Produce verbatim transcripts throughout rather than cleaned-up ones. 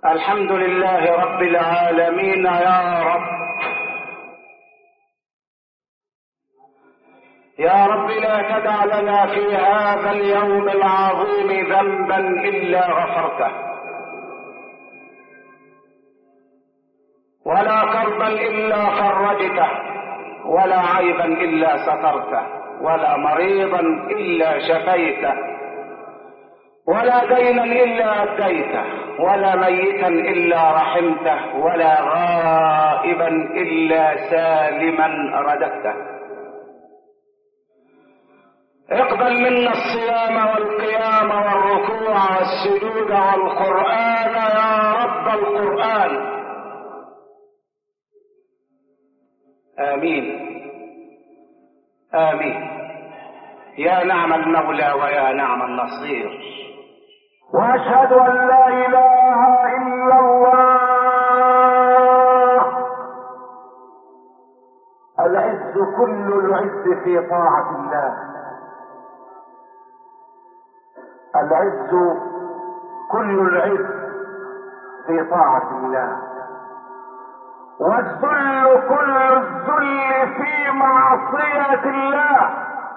الحمد لله رب العالمين. يا رب يا رب لا تدع لنا في هذا اليوم العظيم ذنبا إلا غفرته، ولا كربا إلا فرجته، ولا عيبا إلا سترته، ولا مريضا إلا شفيته، ولا دينا إلا أديته، ولا ميتا إلا رحمته، ولا غائبا إلا سالما رددته. اقبل منا الصيام والقيام والركوع والسجود والقرآن يا رب القرآن. آمين آمين. يا نعم المولى ويا نعم النصير. وأشهد أن لا إله إلا الله. العز كل العز في طاعة الله، العز كل العز في طاعة الله، والذل كل الذل في معصية الله.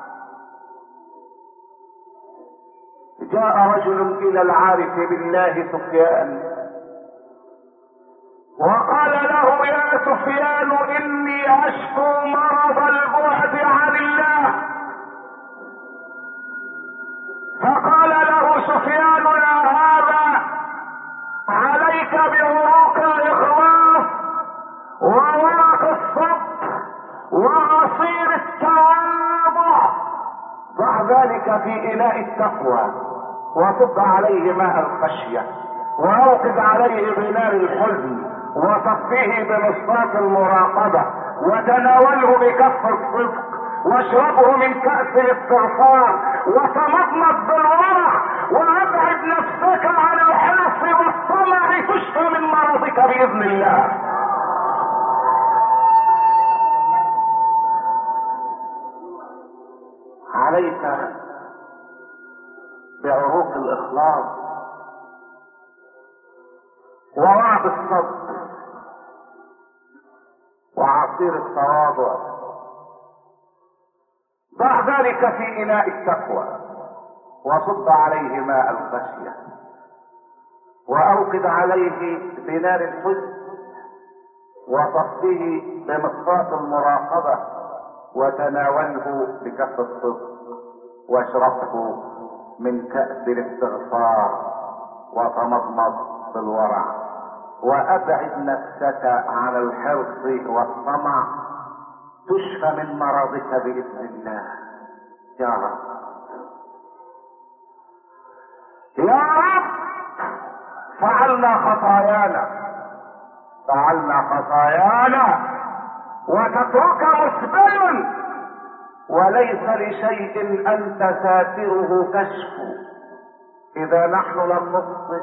جاء رجل إلى العارف بالله سفيان وقال له: يا سفيان، إني أشكو مرض البعد عن الله. فقال له سفيان: يا هذا، عليك بعروق الإخلاص وورق الصبر وعصير التواضع، ضع ذلك في إناء التقوى وصب عليه ماء الخشية وأوقد عليه بنار الحزن وصفيه بمصفاة المراقبة وتناوله بكف الصدق واشربه من كأس الاستغفار وتمضمض بالورع وابعد نفسك عن الحرص والطمع تشفى من مرضك بإذن الله. عليك بعروق الإخلاص ووعد الصبر وعصير التواضع، ضع ذلك في إناء التقوى وصب عليه ماء الخشية وأوقد عليه بنار الحزن وصفه بمصفاة المراقبة وتناوله بكف الصدق واشربه من كأس الاستغفار وتمضمض بالورع وأبعد نفسك عن الحرص والطمع تشفى من مرضك بإذن الله. يا رب يا رب، فعلنا خطايانا فعلنا خطايانا وتترك مسبل، وليس لشيء أنت ساتره كشف. إذا نحن لم نخطئ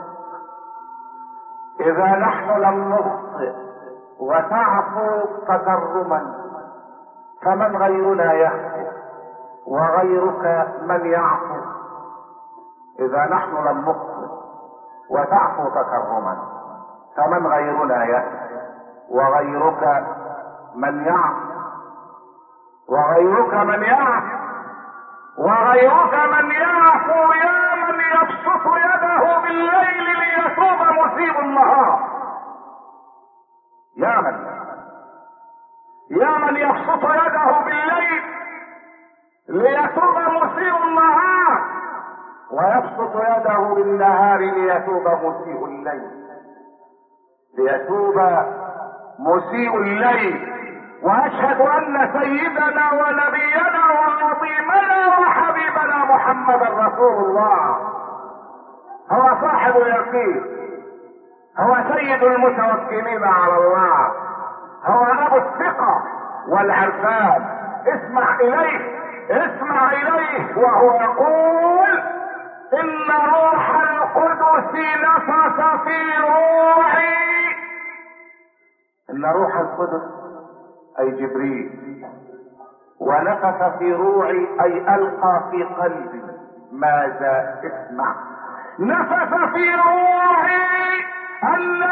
إذا نحن لم نخطئ وتعفو تكرما، فمن غيرنا يعفو وغيرك من يعفو. إذا نحن لم نخطئ وتعفو تكرما، فمن غيرنا يعفو وغيرك من يعفو وغيرك من يعفو وغيرك من يعفو. يا من يبسط يده بالليل ليتوب مسيء النهار، يا من يا من يبسط يده بالليل ليتوب مسيء النهار ويبسط يده بالنهار ليتوب مسيء الليل ليتوب مسيء الليل. واشهد ان سيدنا ونبينا وعظيمنا وحبيبنا محمدا رسول الله هو صاحب اليقين، هو سيد المتوكلين على الله، هو ابو الثقة والعرفان. اسمع اليه اسمع اليه وهو يقول: ان روح القدس نفث في روحي. ان روح القدس اي جبريل، ونفث في روعي اي القى في قلبي. ماذا؟ اسمع: نفث في روحي ان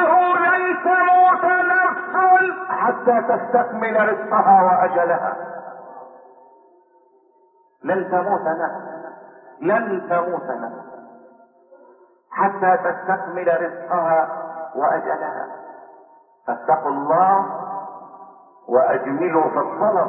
حتى تستكمل رزقها واجلها. لن تموت نفس لن تموت نفس حتى تستكمل رزقها واجلها. فاتقوا الله واجملوا في الطلب.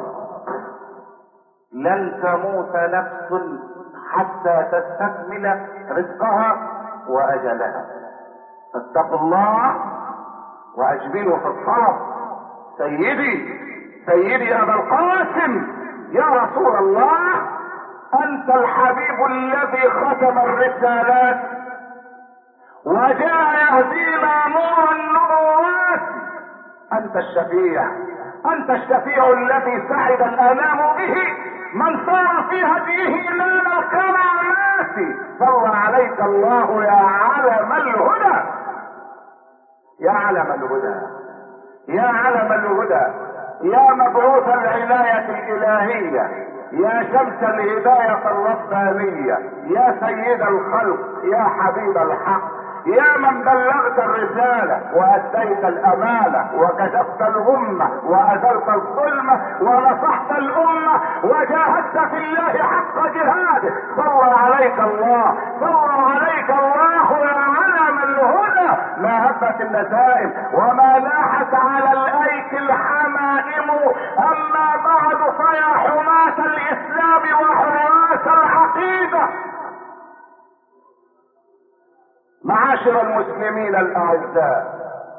لن تموت نفس حتى تستكمل رزقها واجلها. فاتقوا الله واجملوا في الطلب. سيدي سيدي ابا القاسم يا رسول الله، انت الحبيب الذي ختم الرسالات وجاء يهدينا نور النبوات. انت الشفيع انت الشفيع الذي سعد الانام به، من سار في هديه نال الكرامات. صلى عليك الله يا علم الهدى يا علم الهدى يا علم الهدى يا مبعوث العناية الإلهية، يا شمس الهداية الربانية، يا سيد الخلق، يا حبيب الحق، يا من بلغت الرسالة وأديت الأمانة وكشفت الغمة وأزلت الظلمة ونصحت الأمة وجاهدت في الله حق جهاده. صلى عليك الله صلى عليك الله يا علم الهدى. ما هبت النسائم وما لاحت على الأيك الحمائم، أما بعد فيا حماة الإسلام وحراس العقيدة، معاشر المسلمين الأعزاء،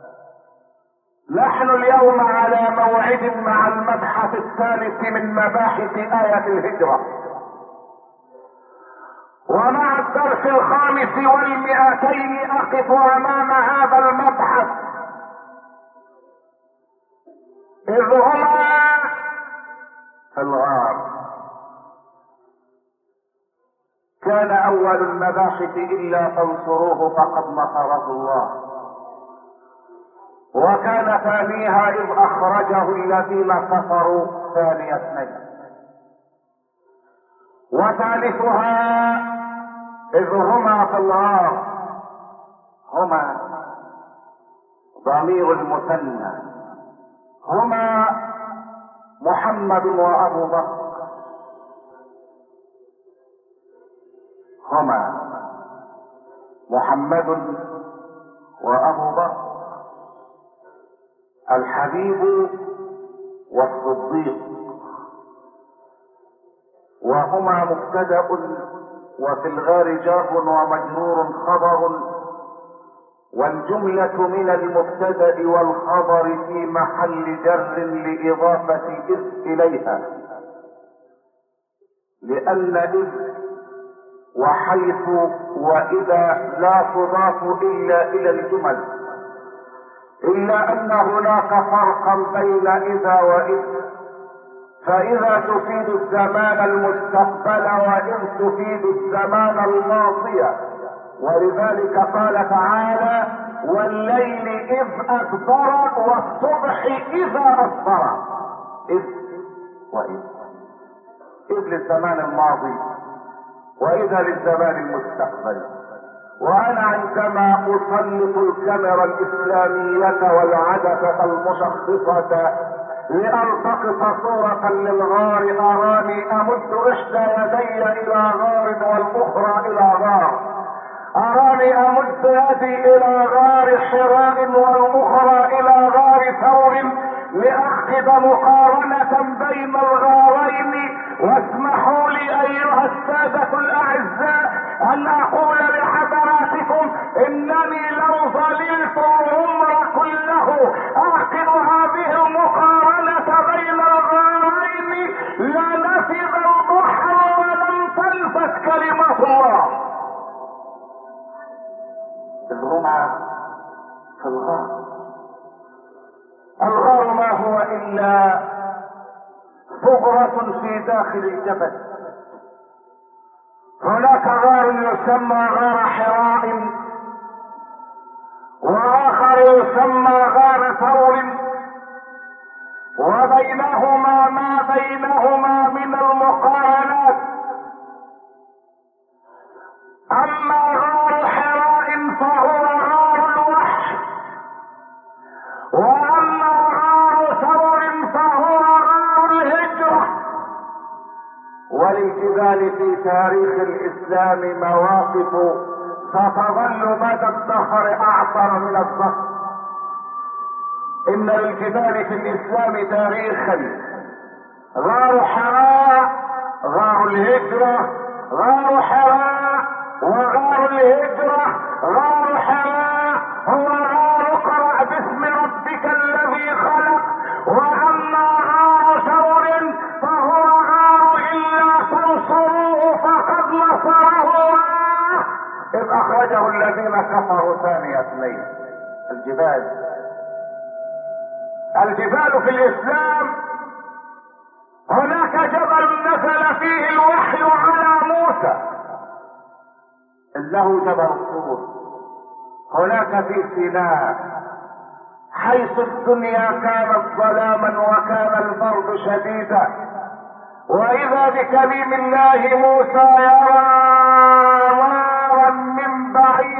نحن اليوم على موعد مع المبحث الثالث من مباحث آية الهجرة، ومع الدرس الخامس والمئتين أقف أمام هذا المبحث، إذ هما في الغار. كان اول المباحث الا تنصروه فقد نصره الله، وكان ثانيها اذ اخرجه الذين كفروا ثاني اثنين، وثالثها اذ هما في الغار. هما ضمير المثنى، هما محمد وابو بكر، هما محمد وابو بكر، الحبيب والصديق، وهما مبتدأ وفي الغار جار ومجرور خبر، والجملة من المبتدأ والخبر في محل جر لإضافة إذ إليها، لأن إذ وحيث وإذا لا تضاف إلا إلى الجمل، إلا أن هناك فرقا بين إذا وإذ، فإذا تفيد الزمان المستقبل وإذ تفيد الزمان الماضي، ولذلك قال تعالى والليل إذ أدبر والصبح إذا أسفر. إذ وإذ، إذ للزمان الماضي وإذا للزمان المستقبل. وأنا عندما أسلط الكاميرا الإسلامية والعدسة المشخصة لألتقط صورة للغار، أراني أمد إحدى يدي إلى غار والأخرى إلى غار، أراني أمد يدي إلى غار حراء والأخرى إلى غار ثور لأخذ مقارنة بين الغارين. واسمحوا لي أيها السادة الأعزاء أن أقول لحضراتكم إنني لو ظللت العمر كله أعقل هذه المقارنة بين الغارين لنفذ البحر ولم تنفذ كلمة الله. الرمى في الغار، الغار ما هو إلا ثغرة في داخل الجبل. هناك غار يسمى غار حراء، وآخر يسمى غار ثور، وبينهما ما بينهما من المقارنات. أما غار حراء فهو غار الوحش، وأما غار ثور الرجال في تاريخ الاسلام مواقف ستظل مدى الدهر اعطر من الزهر. ان للجبال في الاسلام تاريخا. غار حراء، غار الهجرة، غار حراء وغار الهجرة. غار حراء هو غار اقرأ باسم ربك الذي خلق، واما غار ثور فهو غار الا تنصروه فقد نصره الله اذ اخرجه الذين كفروا ثاني اثنين. الجبال الجبال في الاسلام. هناك جبل نزل فيه الوحي على موسى انه جبل الطور. هناك في سيناء حيث الدنيا كانت ظلاما وكان البرد شديدا، واذا بكليم الله موسى يرى نارا من بعيد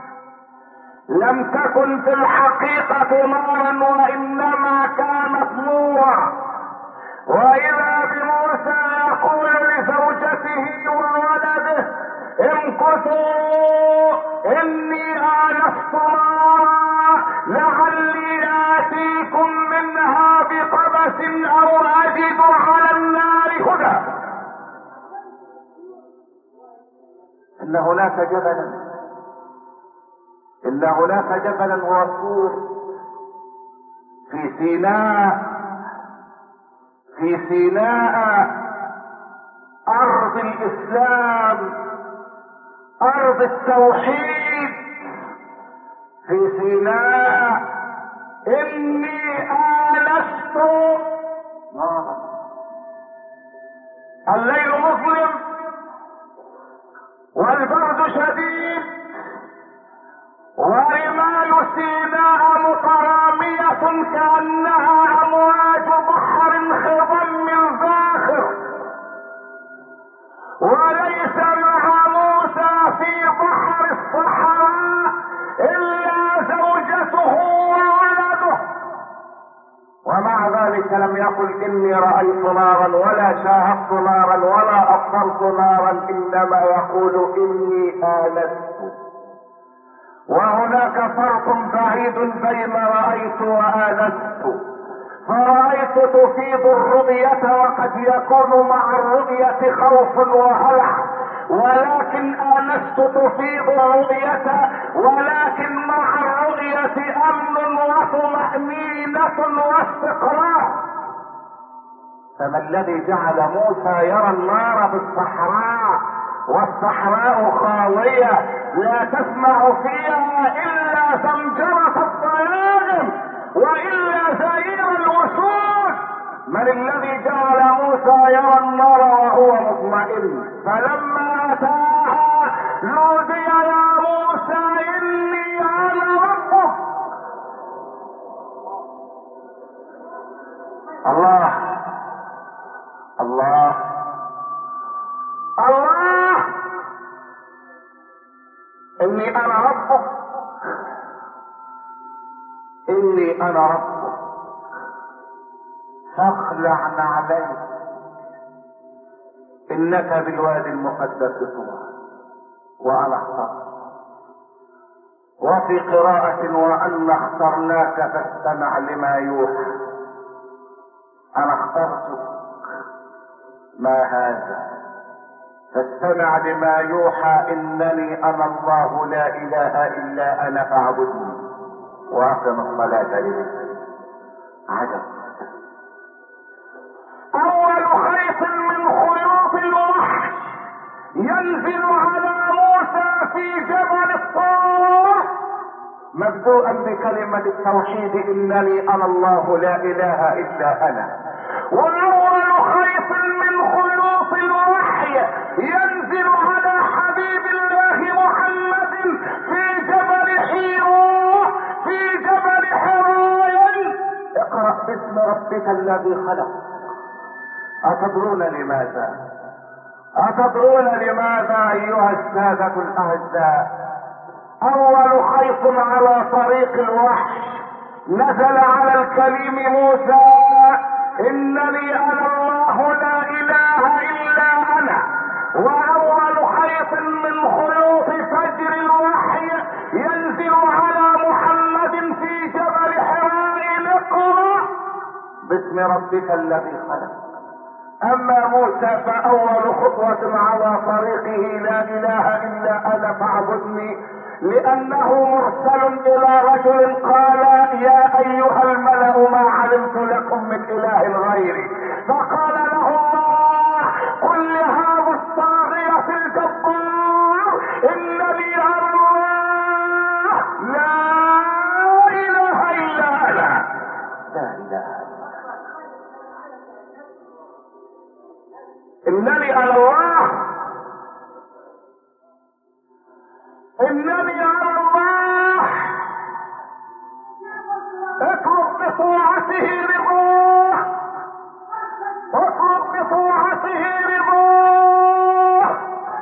لم تكن في الحقيقة نارا وانما كانت نورا. واذا بموسى يقول لزوجته وولده امكثوا اني آنست نارا لعلي آتيكم منها بقبس او اجد على النار هدى. ان هناك جبلا ان هناك جبلا هو الطور في سيناء. في سيناء ارض الاسلام، ارض التوحيد. في سيناء اني آنست نارا. الليل مظلم والبرد شديد ورمال سيناء مترامية كأنها امواج بحر خضم زاخر، وليس مع موسى في بحر الصحراء الا زوجته وولده، ومع ذلك لم يقل اني رأيت نارا ولا شاهدت نارا ولا ابصرت نارا، انما يقول اني آنست. وهناك فرق بعيد بين رأيت وآنست. فرأيت تفيد الرؤية وقد يكون مع الرؤية خوف وهلع، ولكن آنست تفيد الرؤية ولكن مع الرؤية أمن وطمأنينة واستقرار. فما الذي جعل موسى يرى النار في الصحراء والصحراء خاوية لا تسمع فيها الا زمجرة الضياغم والا زئير الاسود؟ من الذي جعل موسى يرى النار وهو مطمئن؟ فلما اتاها نودي يا موسى اني انا ربك. الله الله الله اني انا ربك، اني انا ربك فاخلع نعليك انك بالوادي المقدس طوى وانا اخترت. وفي قراءة وان اخترناك فاستمع لما يوحى. انا اخترتك ما هذا فاستمع لما يوحى انني انا الله لا اله الا انا فاعبدني واقم الصلاة لذكري. عجب. اول خيط من خيوط الوحي ينزل على موسى في جبل الطور مبدوءا بكلمة التوحيد انني انا الله لا اله الا انا. واول خيط من خيوط الوحي ينزل على حبيب الله محمد في جبل حيرو في جبل حراء. اقرأ باسم ربك الذي خلق. أتدرون لماذا؟ أتدرون لماذا أيها السادة الأعزاء؟ أول خيط على طريق الوحي نزل على الكليم موسى إنني أنا الله لا إله إلا أنا واول خيط من خيوط فجر الوحي ينزل على محمد في جبل حراء اقرأ باسم ربك الذي خلق. اما موسى فاول خطوة على طريقه لا اله الا انا فاعبدني، لانه مرسل الى رجل قال يا ايها الملأ ما علمت لكم من اله غيري، فقال له الله قل لهذا الطاغية الجبار انني انا الله لا اله الا انا. لا اله انني انا الله، انني انا الله. اطلب بطاعته رضاه، اطلب بطاعته رضاه،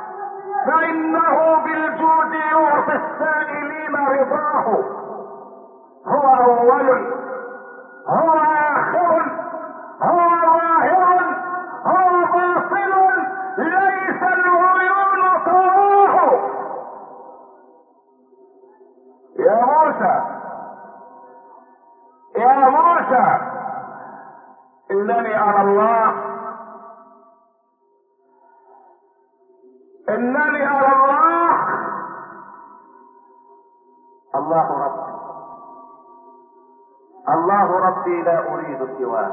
فانه بالجود يعطي السائلين رضاه. هو اول، هو اخر، هو ظاهر، هو باطل، ليس العيون تراه. يا موسى يا موسى انني انا الله، انني انا الله. الله ربي، الله ربي لا اريد سواه.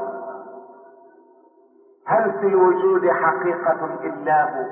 هل في الوجود حقيقة الا هو؟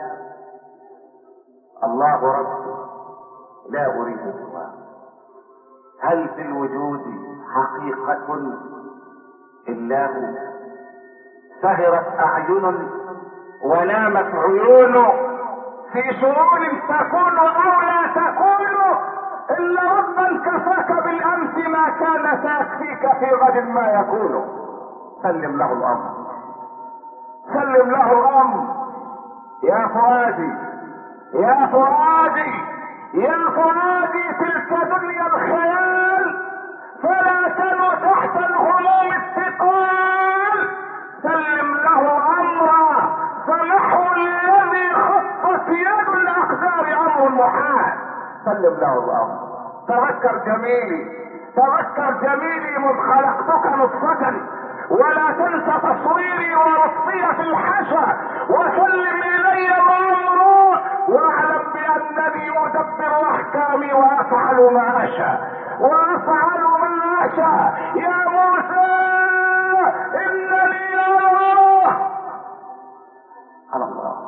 الله ربي لا اريد سواه. هل في الوجود حقيقة الا هو؟ سهرت اعين ونامت عيون في شؤون تكون او لا تكون، الا ربا كفاك بالامس ما كان سيكفيك في غد ما يكون. سلم له الامر، سلم له الامر. يا فؤادي يا فؤادي يا فؤادي تلك دنيا الخيال، فلا تنو تحت الهموم الثقال. سلم له امرا، فنحو الذي خطت يد الاقدار امر محال. سلم له الامر. تذكر جميلي، تذكر جميلي مذ خلقتك نطفة، ولا تنس تصويري ورصي في الحشا، وسلم الي ما امره، واعلم بانني ادبر احكامي وافعل ما اشاء، وافعل ما اشاء. يا موسى انني الله، على الله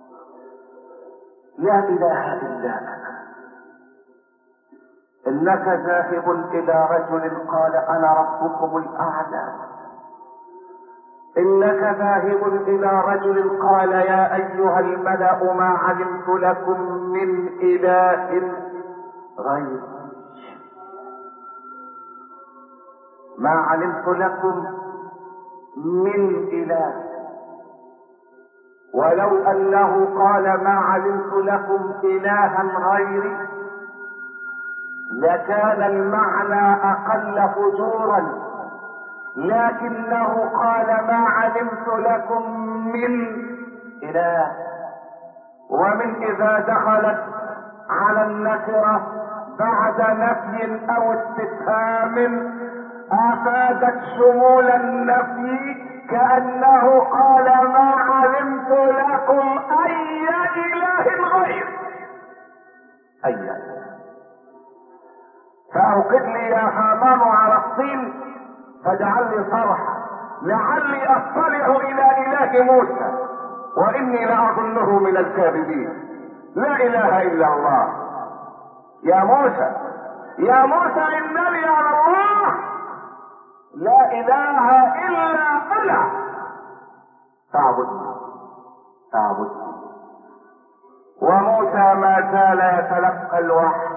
لا اله الا انا. انك ذاهب الى رجل قال انا ربكم الاعلى، انك ذاهب الى رجل قال يا ايها الملأ ما علمت لكم من اله غيري، ما علمت لكم من اله. ولو انه قال ما علمت لكم الها غيري لكان المعنى اقل فجورا، لكنه قال ما علمت لكم من اله. ومن اذا دخلت على النكرة بعد نفي او استفهام افادت شمول النفي، كأنه قال ما علمت لكم اي اله غير. اي اله. فاوقد لي يا هامان على الطين فاجعل لي صرحا لعلي اطلع الى اله موسى، واني لاظنه من الكاذبين. لا اله الا الله. يا موسى يا موسى انني على الله لا اله الا انا فاعبدني فاعبدني. وموسى ما زال يتلقى الوحي،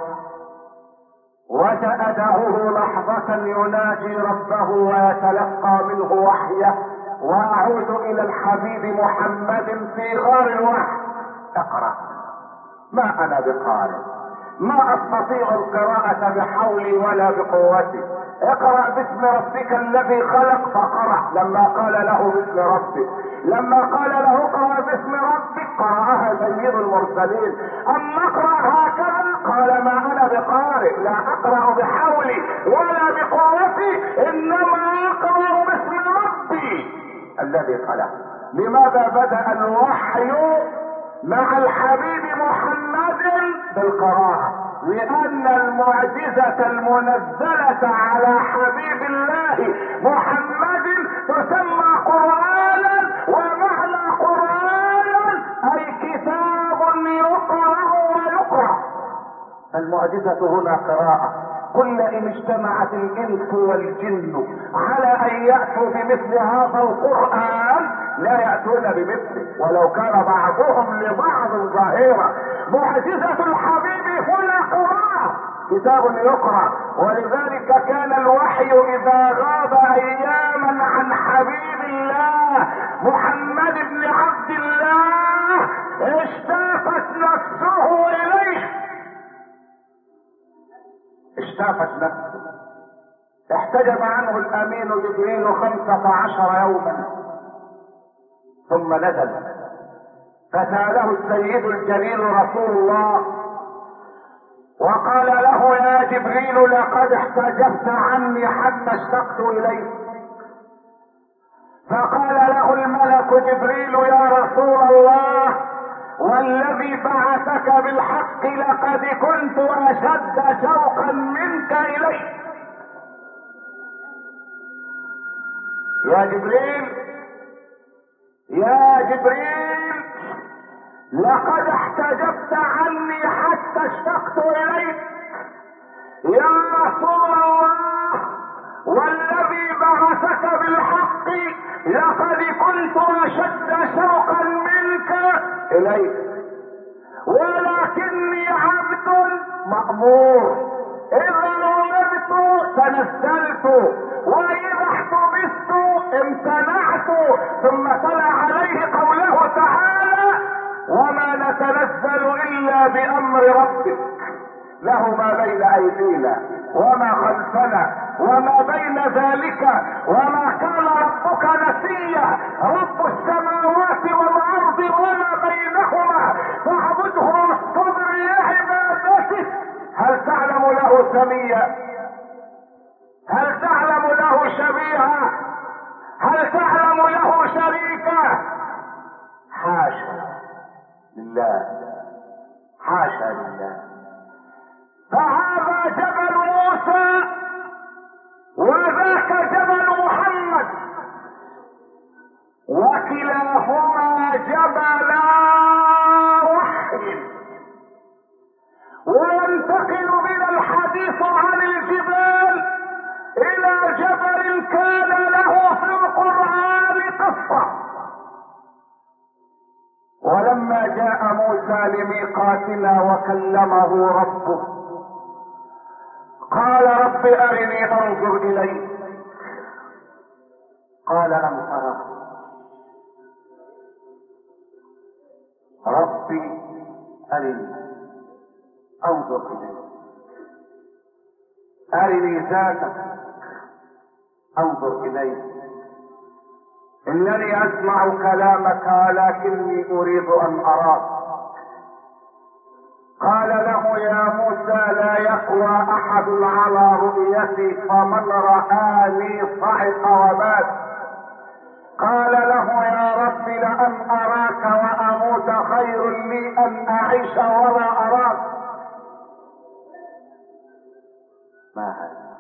وتأدهه لحظة يناجي ربه ويتلقى منه وحيه. واعود الى الحبيب محمد في غار الوحي. اقرأ، ما انا بقارئ، ما استطيع القراءة بحولي ولا بقوتي. اقرأ باسم ربك الذي خلق، فقرأ. لما قال له باسم ربك، لما قال له اقرأ باسم ربك قرأها سيد المرسلين. أم نقرأ هكذا؟ قال ما أنا بقارئ، لا أقرأ بحولي ولا بقوتي، إنما أقرأ باسم ربي الذي خلق. لماذا بدأ الوحي مع الحبيب محمد بالقراءة؟ لأن المعجزة المنزلة على حبيب الله محمد تسمى قرآنا، ومعنى قرآن أي كتاب يقرأ ويقرأ. المعجزة هنا قراءة. قل إن اجتمعت الإنس والجن على أن يأتوا بمثل هذا القرآن لا يأتون بمثله ولو كان بعضهم لبعض ظهيرا. معجزة الحبيب هنا قراءة، كتاب يقرأ. ولذلك كان الوحي إذا غاب أياما عن حبيب الله محمد بن عبد الله اشتاقت نفسه إليه، اشتاقت نفسه. احتجب عنه الأمين جبريل خمسة عشر يوما ثم نزل، فسأله السيد الجليل رسول الله وقال له يا جبريل لقد احتجبت عني حتى اشتقت إليك. فقال له الملك جبريل يا رسول الله والذي بعثك بالحق لقد كنت أشد شوقا منك إليه. يا جبريل يا جبريل لقد احتجبت عني حتى اشتقت اليك. يا رسول الله والذي بعثك بالحق لقد كنت اشد شوقا منك اليك، ولكني عبد مأمور، اذا امرت تنزلت واذا احتبست امتنعت. ثم تلا عليه قوله تعالى وما نتنزل الا بامر ربك له ما بين ايدينا وما خلفنا وما بين ذلك وما كان ربك نسيا. رب السماوات والارض وما بينهما فاعبده واصطبر لعبادته. هل تعلم له سميا؟ هل تعلم له شبيها؟ هل تعلم له شريكا؟ حاشا لله، حاشا لله. فهذا جبل موسى وذاك جبل محمد، وكلاهما جبلا وحي. وينتقل من الحديث عن الجبال الى جبل كان له في القرآن قصة. ولما جاء موسى لميقاتنا وكلمه ربه قال رب ارني انظر اليك. قال لم ترى ربي ارني انظر اليك، ارني ذاتك انظر اليك، انني اسمع كلامك ولكني اريد ان اراك. قال له يا موسى لا يقوى احد على رؤيتي فمن رآني صعق ومات. قال له يا رب لأن اراك واموت خير لي ان اعيش ولا اراك. ما هذا؟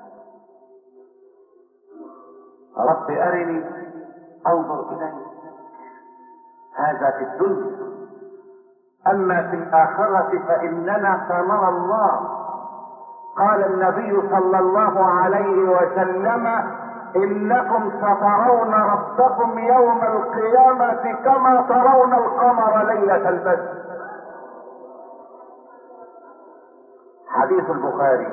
رب ارني انظر اليك. هذا في الدنيا، اما في الاخرة فاننا سنرى الله. قال النبي صلى الله عليه وسلم انكم سترون ربكم يوم القيامة كما ترون القمر ليلة البدر. حديث البخاري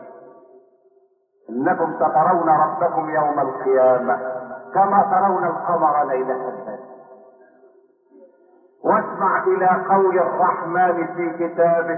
انكم سترون ربكم يوم القيامة كما ترون القمر ليلة البدر. واسمع الى قول الرحمن في كتابه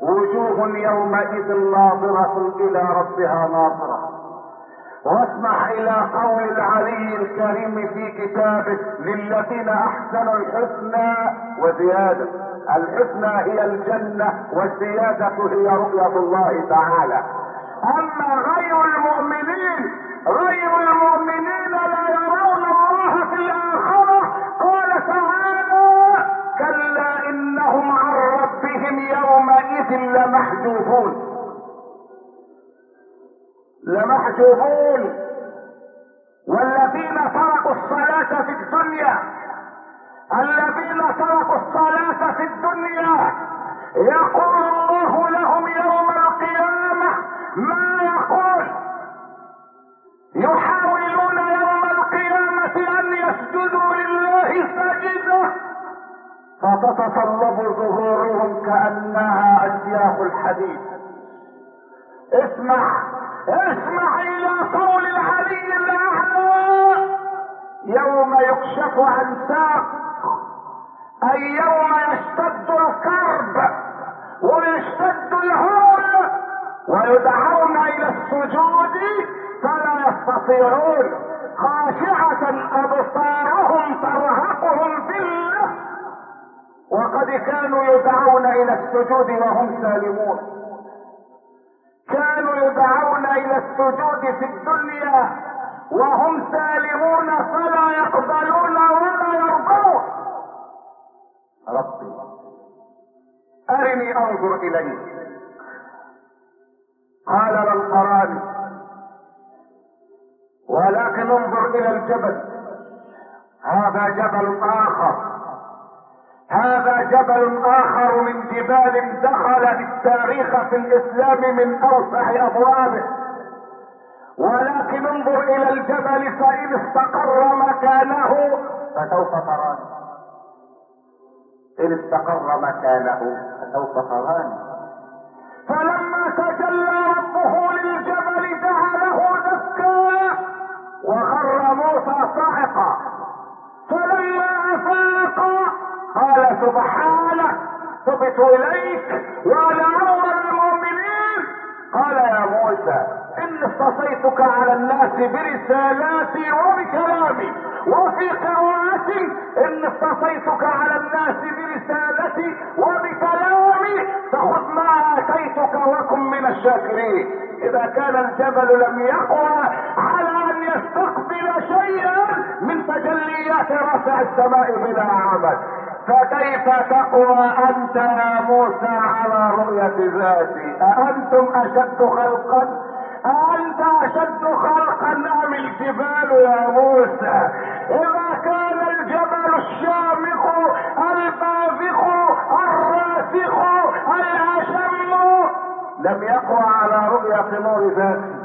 وجوه يومئذ ناظرة الى ربها ناظرة. واسمع الى قول العلي الكريم في كتابه: للذين احسنوا الحسنى وزيادة. الحسنى هي الجنة، والزيادة هي رؤية الله تعالى. اما غير المؤمنين غير المؤمنين لا يرون الله في الاخرة. قال تعالى: كلا انهم عن ربهم يومئذ لمحجوبون. لمحجوبون. والذين تركوا الصلاة في الدنيا الذين تركوا الصلاة في الدنيا يقول الله لهم يوم القيامة ما يقول. يحاولون يوم القيامة ان يسجدوا لله سجدة فتتصلب ظهورهم كأنها أشياخ الحديد. اسمع اسمع الى قول العلي الاعلى: يوم يكشف عن ساق، اي يوم يشتد الكرب ويشتد الهول ويدعون الى السجود فلا يستطيعون، خاشعة ابصارهم ترهقهم ذلة، وقد كانوا يدعون الى السجود وهم سالمون. كانوا يدعون الى السجود في الدنيا وهم سالمون فلا يقبلون ولا يرضون. ربي ارني انظر اليك. قال لن تراني ولكن انظر الى الجبل. هذا جبل اخر هذا جبل اخر من جبال دخل التاريخ في الاسلام من اوسع ابوابه. ولكن انظر الى الجبل فان استقر مكانه فسوف تراني. ان استقر مكانه فسوف تراني. فلما تجلى ربه للجبل جعله دكا وخر موسى صاعقا. فلما افاق قال: سبحانك تبت اليك وانا اول المؤمنين. قال: يا موسى ان اصطفيتك على الناس برسالاتي وبكلامي، وفي قراءة ان اصطفيتك على الناس برسالتي وبكلامي فخذ ما اتيتك وكن من الشاكرين. اذا كان الجبل لم يقوى على ان يستقبل شيئا من تجليات رفع السماء بلا عمل، فكيف تقوى انت يا موسى على رؤية ذاتي؟ أأنتم اشد خلقا أأنت اشد خلقا ام الجبال يا موسى؟ اذا كان الجبل الشامخ الباذخ الراسخ الاشم لم يقوى على رؤية نور ذاتي،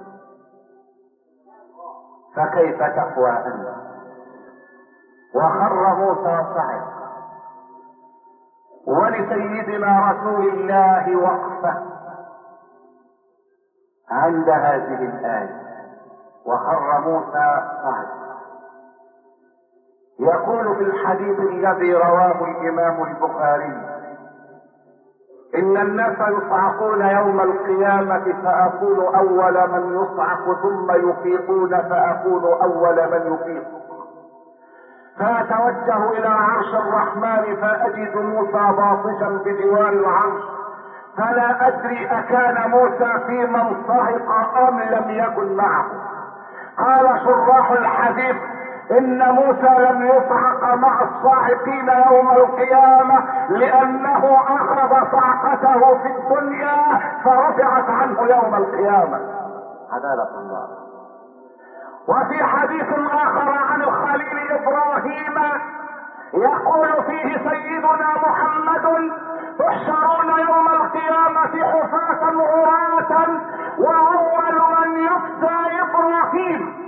فكيف تقوى انت؟ وخر موسى صعد. ولسيدنا رسول الله وقفه عند هذه الآية: وخر موسى صعد. يقول في الحديث الذي رواه الإمام البخاري: إن الناس يصعقون يوم القيامة فأكون أول من يصعق، ثم يفيقون فأكون أول من يفيق، فأتوجه إلى عرش الرحمن فأجد موسى باطشا بجوار العرش، فلا أدري أكان موسى في من صعق أم لم يكن معه. قال شراح الحديث: إن موسى لم يصعق مع الصاعقين يوم القيامة لأنه أخذ صعقته في الدنيا فرفعت عنه يوم القيامة. عدالة الله. وفي حديث آخر عن الخليل إبراهيم يقول فيه سيدنا محمد: تحشرون يوم القيامة حفاة عراة وأول من يكسى إبراهيم.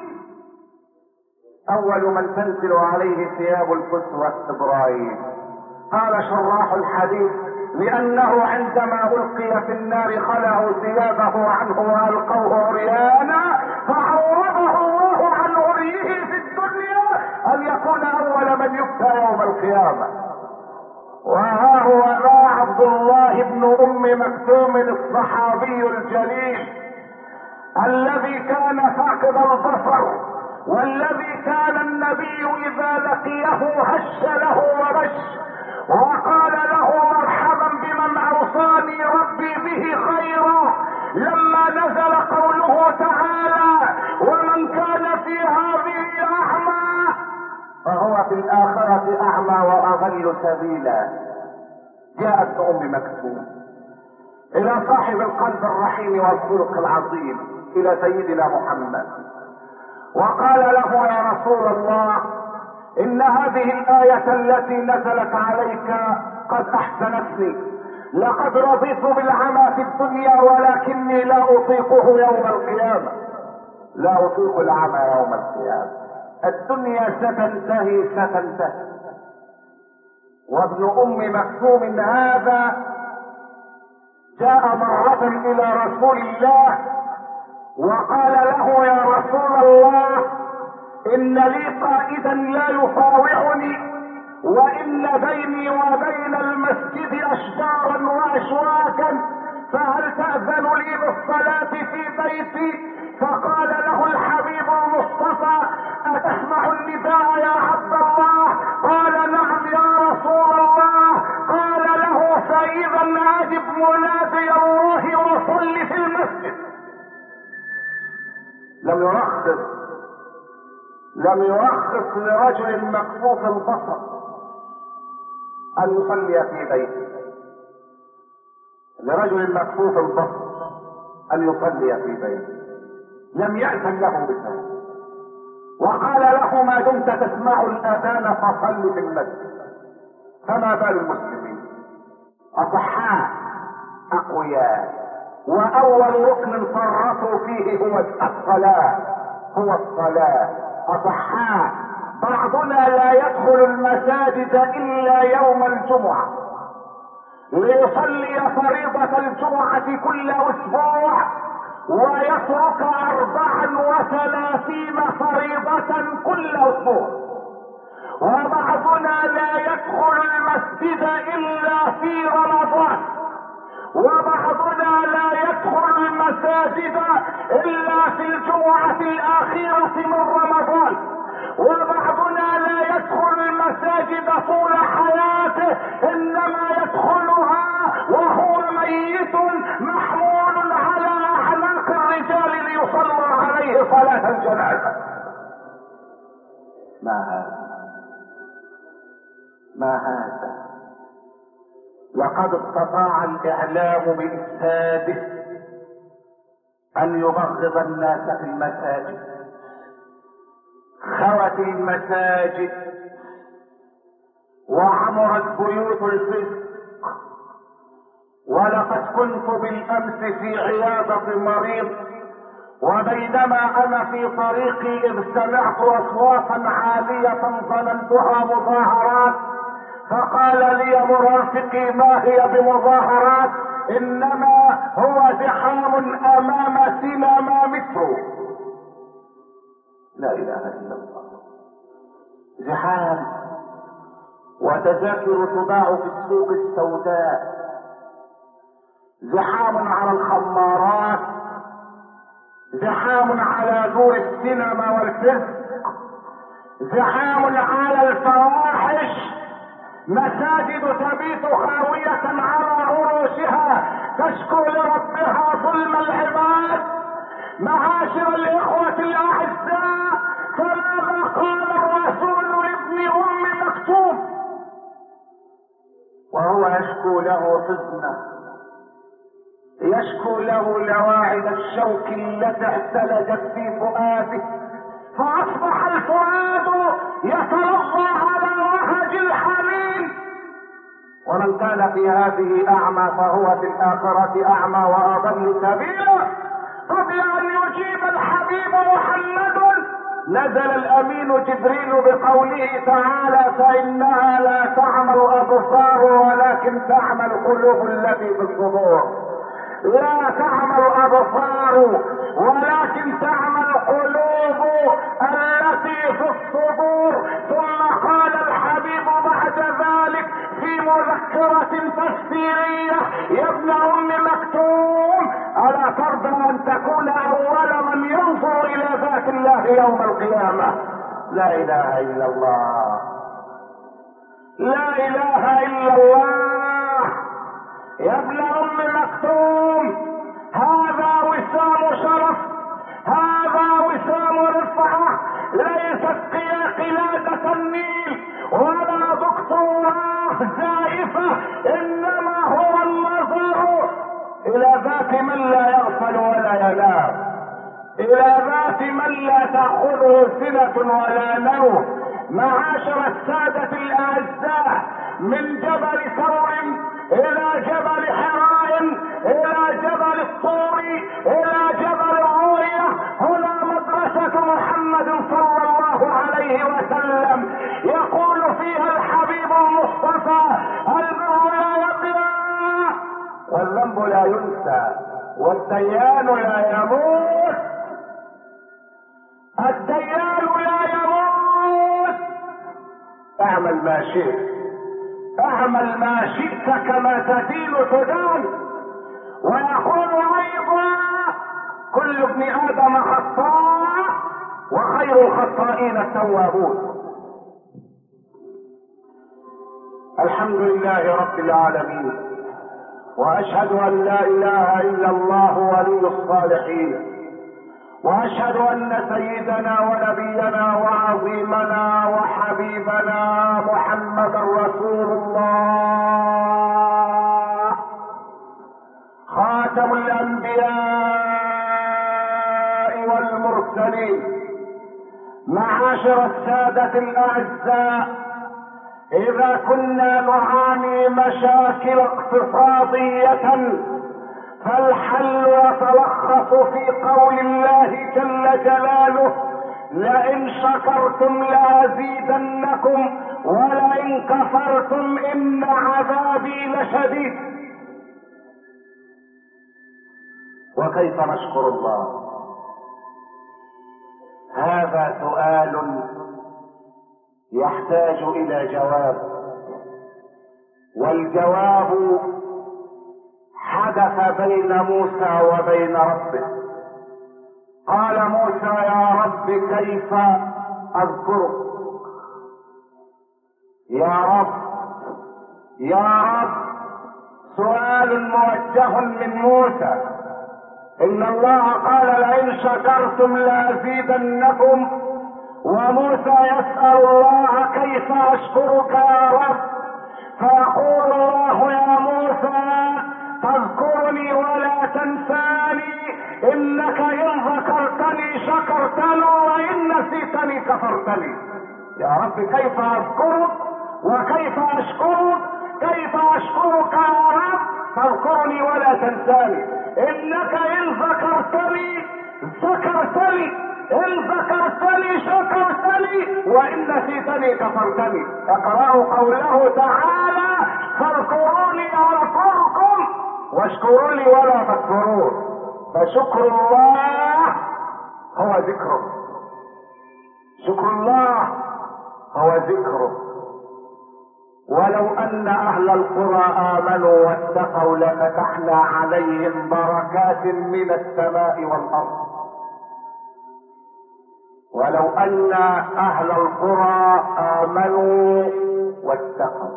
أول من تنزل عليه ثياب الكسوة إبراهيم. قال شراح الحديث: لأنه عندما ألقي في النار خلعوا ثيابه عنه وألقوه عريانا فعوضه الله عن عريه في الدنيا أن يكون أول من يكسى يوم القيامة. وها هو ذا عبد الله بن أم مكتوم الصحابي الجليل الذي كان فاقد البصر، والذي كان النبي اذا لقيه هش له ورش وقال له مرحبا بمن اوصاني ربي به خيرا، لما نزل قوله تعالى ومن كان في هذه اعمى فهو في الاخرة اعمى واضل سبيلا. جاءت ام مكتوم الى صاحب القلب الرحيم والخلق العظيم، الى سيدنا محمد، وقال له يا رسول الله ان هذه الآية التي نزلت عليك قد احسنتني، لقد رضيت بالعمى في الدنيا ولكني لا اطيقه يوم القيامة، لا اطيق العمى يوم القيامة. الدنيا ستنتهي ستنتهي. وابن ام مكتوم هذا جاء مرة الى رسول الله وقال له يا رسول الله ان لي قائدا لا يطاوعني، وان بيني وبين المسجد اشجارا واشواكا، فهل تأذن لي بالصلاة في بيتي؟ فقال له الحبيب المصطفى اتسمع النداء يا عبد الله؟ قال نعم يا رسول الله. قال له فاذا اجب منادي الله وصل في المسجد. لم يرخص لم يرخص لرجل مكفوف البصر ان يصلي في بيته، لرجل مكفوف البصر ان يصلي في بيته، لم يأذن له بالذنب، وقال له ما دمت تسمع الاذان فصل في المسجد. فما بال المسلمين اصحاء اقوياء، واول ركن فرطوا فيه هو الصلاة هو الصلاة اصحاء. بعضنا لا يدخل المساجد الا يوم الجمعة ليصلي فريضة الجمعة كل اسبوع، ويترك اربعا وثلاثين فريضة كل اسبوع. وبعضنا لا يدخل المسجد الا في رمضان، وبعضنا لا يدخل المساجد الا في الجمعة الاخيرة من رمضان، وبعضنا لا يدخل المساجد طول حياته، انما يدخلها وهو ميت محمول على اعناق الرجال ليصلى عليه صلاة الجنازة. ما هذا ما هذا لقد استطاع الاعلام بافساده ان يبغض الناس في المساجد. خوت المساجد وعمرت بيوت الفسق. ولقد كنت بالامس في عيادة مريض، وبينما انا في طريقي اذ سمعت اصواتا عالية ظننتها مظاهرات، فقال لي مرافقي ما هي بمظاهرات، انما هو زحام امام سينما مترو. لا اله الا الله. زحام وتذاكر تباع في السوق السوداء، زحام على الخمارات، زحام على دور السينما والفسق، زحام على الفواحش، مساجد تبيت خاوية على عروشها تشكو لربها ظلم العباد. معاشر الاخوة الاعزاء، فماذا قال الرسول لابن ام مكتوم وهو يشكو له حزنه، يشكو له لواعد الشوك التي اعتلجت في فؤاده، فاصبح الفؤاد يتلظى على وهج الحنين. ومن كان في هذه اعمى فهو في الاخرة اعمى واضل سبيلا. قبل ان يجيب الحبيب محمد نزل الامين جبريل بقوله تعالى فانها لا تعمى الابصار ولكن تعمى القلوب التي في الصدور. لا تعمى الابصار ولكن تعمى القلوب التي في الصدور. ثم قال الحبيب بعد ذلك في مذكرة تفسيرية يا ابن ام مكتوم الا ترضى ان تكون اول من ينظر الى ذات سادة الله يوم القيامة. لا اله الا الله، لا اله الا الله. يا ابن ام مكتوم، هذا وسام شرف، هذا وسام رفعة، ليست قلادة النيل ولا دكتوراه زائفة، انما هو النظر الى ذات من لا يغفل ولا ينام، الى ذات من لا تأخذه سنة ولا نوم. معاشر السادة الاعزاء، من جبل ثور الى جبل حراء الى جبل الطور الى جبل الرؤية، هنا مدرسة محمد صلى الله عليه وسلم. يقول فيها الحبيب المصطفى: البر لا يبلى والذنب لا ينسى والديان لا يموت، الديان لا يموت. اعمل ما شئت، اعمل ما شئت كما تدين تدان. ويقول ايضا: كل ابن ادم خطاء وخير الخطائين التوابون. الحمد لله رب العالمين، واشهد ان لا اله الا الله ولي الصالحين، واشهد ان سيدنا ونبينا وعظيمنا وحبيبنا محمد رسول الله، خاتم الانبياء والمرسلين. معاشر السادة الاعزاء، اذا كنا نعاني مشاكل اقتصادية فالحل يتلخص في قول الله جل جلاله: لئن شكرتم لازيدنكم ولئن كفرتم ان عذابي لشديد. وكيف نشكر الله؟ هذا سؤال يحتاج الى جواب، والجواب حدث بين موسى وبين ربه. قال موسى: يا رب كيف اذكرك؟ يا رب يا رب سؤال موجه من موسى. ان الله قال: لئن شكرتم لازيدنكم، وموسى يسأل الله: كيف اشكرك يا رب؟ فيقول الله: يا موسى تذكرني ولا تنساني، انك ان ذكرتني شكرتني وان نسيتني كفرتني. يا رب كيف اذكرك وكيف اشكرك؟ كيف اشكرك يا رب؟ تذكرني ولا تنساني، انك ان ذكرتني ذكرتني، ان ذكرتني شكرتني وان نسيتني كفرتني. اقرأوا قوله تعالى: فاذكروني اذكركم واشكروا لي ولا تكفرون. فشكر الله هو ذكره، شكر الله هو ذكره. ولو ان اهل القرى امنوا واتقوا لفتحنا عليهم بركات من السماء والارض. ولو ان اهل القرى امنوا واتقوا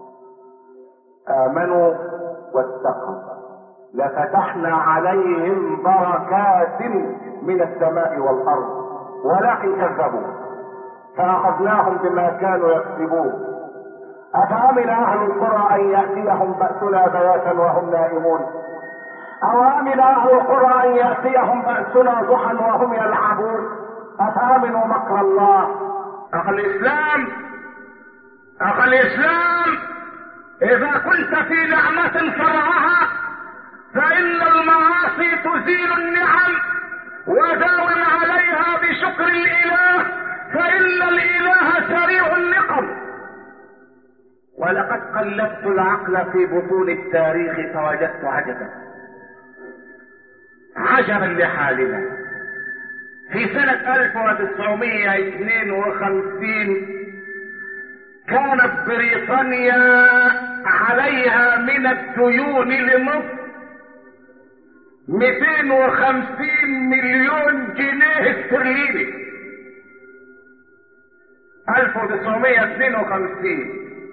امنوا واتقوا لفتحنا عليهم بركات من السماء والارض، ولكن كذبوا فاخذناهم بما كانوا يكسبون. افامن اهل القرى ان ياتيهم باسنا بياتا وهم نائمون، او امن اهل القرى ان ياتيهم باسنا ضحى وهم يلعبون، افامنوا مكر الله. اخ الاسلام اخ الاسلام اذا كنت في نعمة فرعها فان المعاصي تزيل النعم، وداوم عليها بشكر الاله فان الاله سريع النقم. ولقد قلبت العقل في بطون التاريخ فوجدت عجبا عجبا لحالنا. في سنة ألف وتسعمائة واثنين وخمسين كانت بريطانيا عليها من الديون لمصر مئتين وخمسين مليون جنيه استرليني. ألف وتسعمائة واثنين وخمسين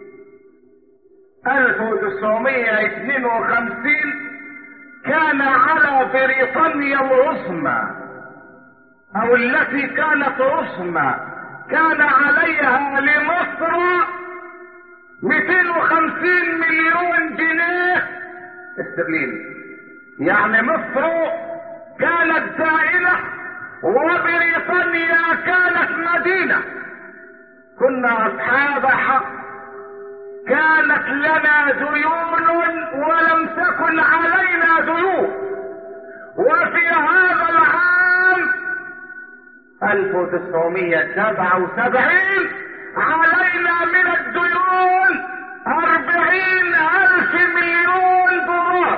ألف وتسعمائة واثنين وخمسين كان على بريطانيا العظمى او التي كانت عظمى كان عليها لمصر مئتين وخمسين مليون جنيه استرليني. يعني مصر كانت دائرة وبريطانيا كانت مدينة. كنا اصحاب حق، كانت لنا ديون ولم تكن علينا ديون. وفي هذا العام ألف وتسعمائة وسبعة وسبعين علينا من الديون أربعين ألف مليون دولار.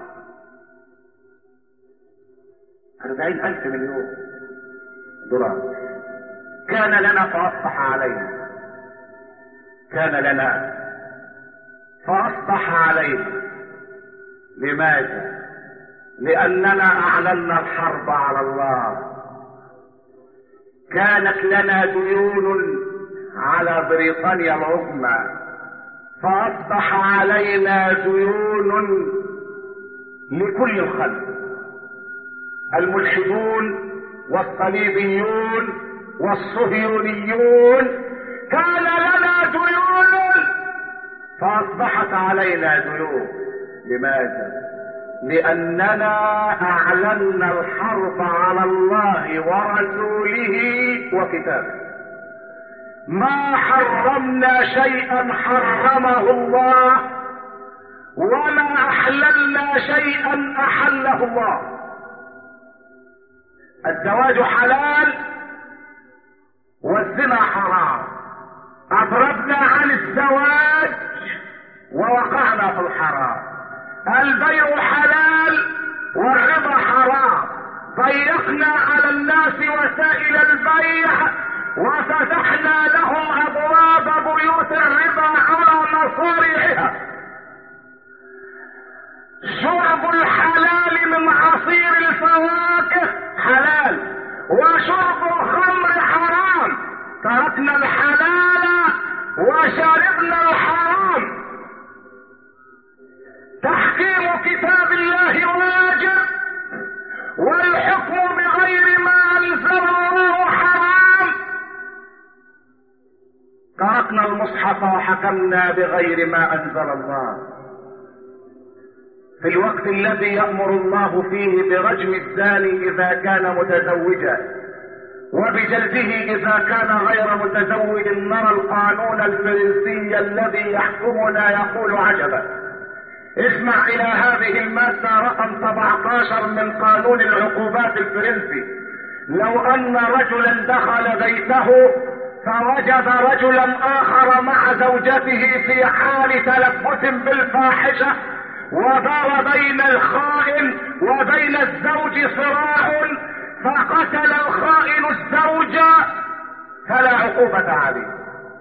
أربعين ألف مليون دولار كان لنا فأصبح علينا. كان لنا فأصبح علينا. لماذا؟ لأننا أعلنا الحرب على الله. كانت لنا ديون على بريطانيا العظمى، فأصبح علينا ديون لكل الخلق. الملحدون والصليبيون والصهيونيون كان لنا ديون فأصبحت علينا ديون. لماذا؟ لأننا أعلنا الحرب على الله ورسوله وكتابه. ما حرمنا شيئا حرمه الله، وما أحللنا شيئا أحله الله. الزواج حلال والزنا حرام. أضربنا عن الزواج ووقعنا في الحرام. البيع حلال والربا حرام. ضيقنا على الناس وسائل البيع وفتحنا لهم ابواب بيوت الربا على مصاريعها. شرب الحلال من عصير الفواكه حلال، وشرب الخمر حرام. تركنا الحلال وشربنا الحرام. تحكيم كتاب الله واجب، والحكم بغير ما انزل الله حرام. تركنا المصحف وحكمنا بغير ما انزل الله. في الوقت الذي يأمر الله فيه برجم الزاني اذا كان متزوجا وبجلده اذا كان غير متزوج، نرى القانون الفرنسي الذي يحكمنا يقول عجبا. اسمع الى هذه المادة رقم سبعة عشر من قانون العقوبات الفرنسي. لو ان رجلا دخل بيته فوجد رجلا اخر مع زوجته في حال تلبس بالفاحشة، ودار بين الخائن وبين الزوج صراع، فقتل الخائن الزوجة، فلا عقوبة عليه،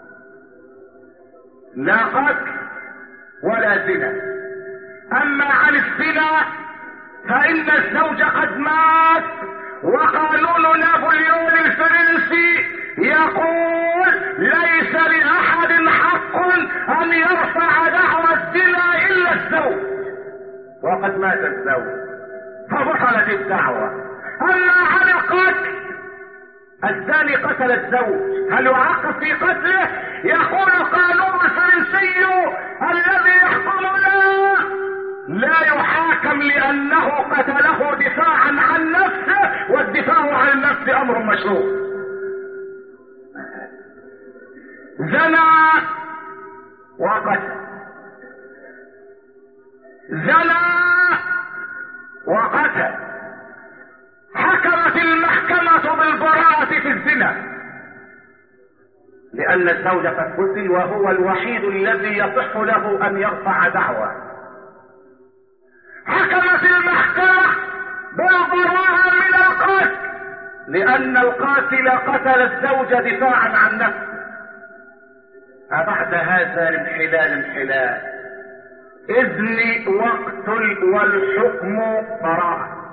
لا قتل ولا زنا. اما عن الزنا فان الزوج قد مات، وقانون نابليون الفرنسي يقول ليس لاحد حق ان يرفع دعوى الزنا الا الزوج، وقد مات الزوج فبطلت الدعوة. اما عن القتل، الزاني قتل الزوج، هل يعاقب في قتله؟ يقول القانون الفرنسي الذي يحكمنا لا يحاكم لانه قتله دفاعا عن نفسه، والدفاع عن النفس امر مشروع. زنا وقتل، زنا وقتل، حكمت المحكمة بالبراءة في الزنا لان الزوج قد قتل وهو الوحيد الذي يصح له ان يرفع دعوى. حكمت المحكمة بالبراءة من القتل لان القاتل قتل الزوج دفاعا عن نفسه. أبعد هذا الانحلال انحلال، اذن واقتل والحكم براءة.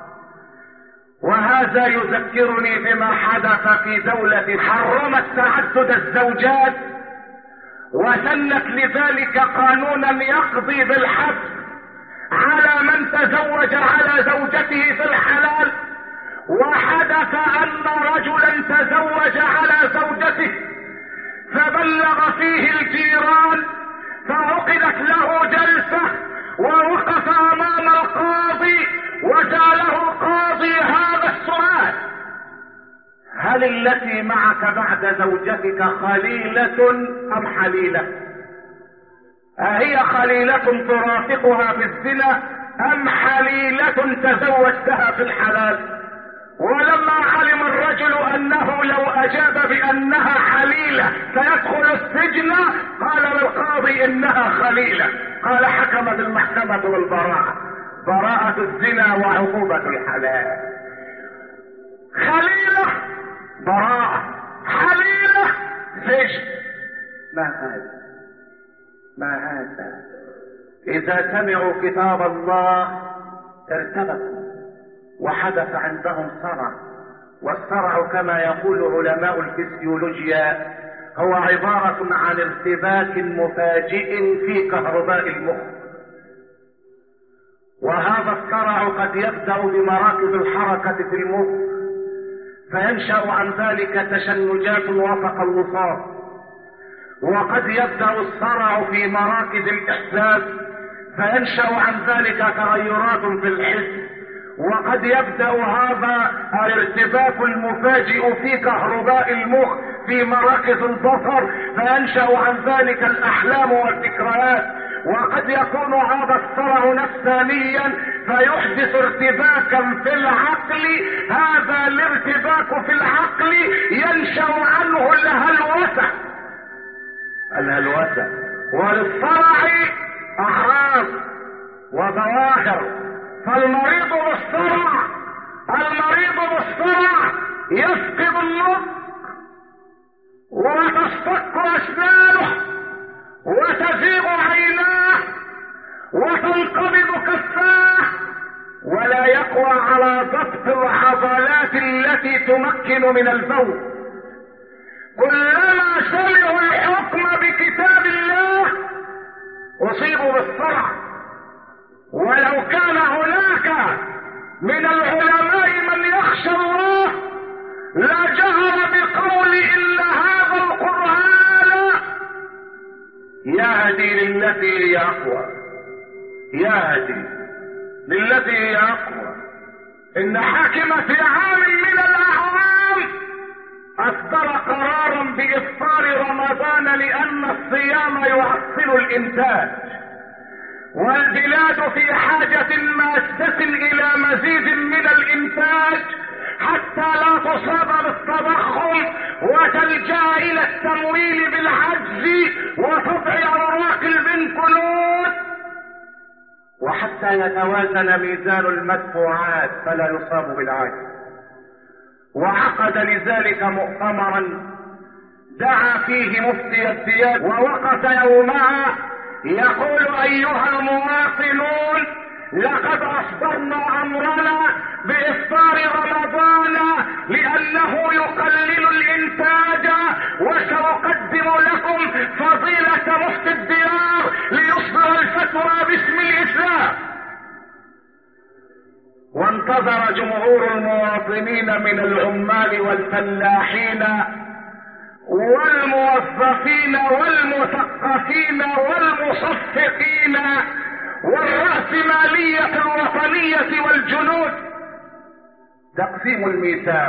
وهذا يذكرني بما حدث في دولة حرمت تعدد الزوجات وسنت لذلك قانونا يقضي بالحبس على من تزوج على زوجته في الحلال. وحدث ان رجلا تزوج على زوجته فبلغ فيه الجيران فعقدت له جلسة ووقف امام القاضي وسأله القاضي هذا السؤال: هل التي معك بعد زوجتك خليلة ام حليلة؟ أهي خليلة ترافقها في الزنا ام حليلة تزوجتها في الحلال؟ ولما علم الرجل انه لو اجاب بانها حليلة سيدخل السجن قال للقاضي انها خليلة. قال حكم بالمحكمة والبراءة، براءة الزنا وعقوبة الحلال. خليلة براءة، حليلة سجن. ما هذا ما هذا اذا سمعوا كتاب الله ارتبكوا وحدث عندهم صرع. والصرع كما يقول علماء الفسيولوجيا هو عبارة عن ارتباك مفاجئ في كهرباء المخ. وهذا الصرع قد يبدأ بمراكز الحركة في المخ فينشأ عن ذلك تشنجات وسط الوساط، وقد يبدأ الصرع في مراكز الإحساس فينشأ عن ذلك تغيرات في الحس، وقد يبدأ هذا الارتباك المفاجئ في كهرباء المخ في مراكز البصر فينشأ عن ذلك الأحلام والذكريات، وقد يكون هذا الصرع نفسانيا فيحدث ارتباكا في العقل. هذا الارتباك في العقل ينشأ عنه الهلوسة الهلوسة وللصرع أعراض وظواهر. فالمريض بالصرع المريض بالصرع يفقد النطق وتصفق أسنانه وتزيغ عيناه وتنقبض كفاه ولا يقوى على ضبط العضلات التي تمكن من البول. كلما سمعوا الحكم بكتاب الله أصيبوا بالصرع. ولو كان هناك من العلماء من يخشى الله لجهر بقول إن هذا القرآن يهدي للتي هي أقوى يهدي للتي هي أقوى. إن حاكم في عام من الأعوام أصدر قرارا بإفطار رمضان لأن الصيام يحصل الإنتاج، والبلاد في حاجة ماسة إلى مزيد من الإنتاج حتى لا تصاب بالتضخم وتلجأ إلى التمويل بالعجز وطبع أوراق البنكنوت، وحتى يتوازن ميزان المدفوعات فلا يصاب بالعجز. وعقد لذلك مؤتمرا دعا فيه مفتي الديار ووقف يومها يقول: أيها المواطنون، لقد أصدرنا أمرنا بإفطار رمضان لأنه يقلل الإنتاج، وسأقدم لكم فضيلة مفتي الديار ليصدر الفتوى باسم الإسلام. وانتظر جمهور المواطنين من العمال والفلاحين والموظفين والمثقفين والمصفقين والرأسمالية الوطنية والجنود تقسيم الميثاق.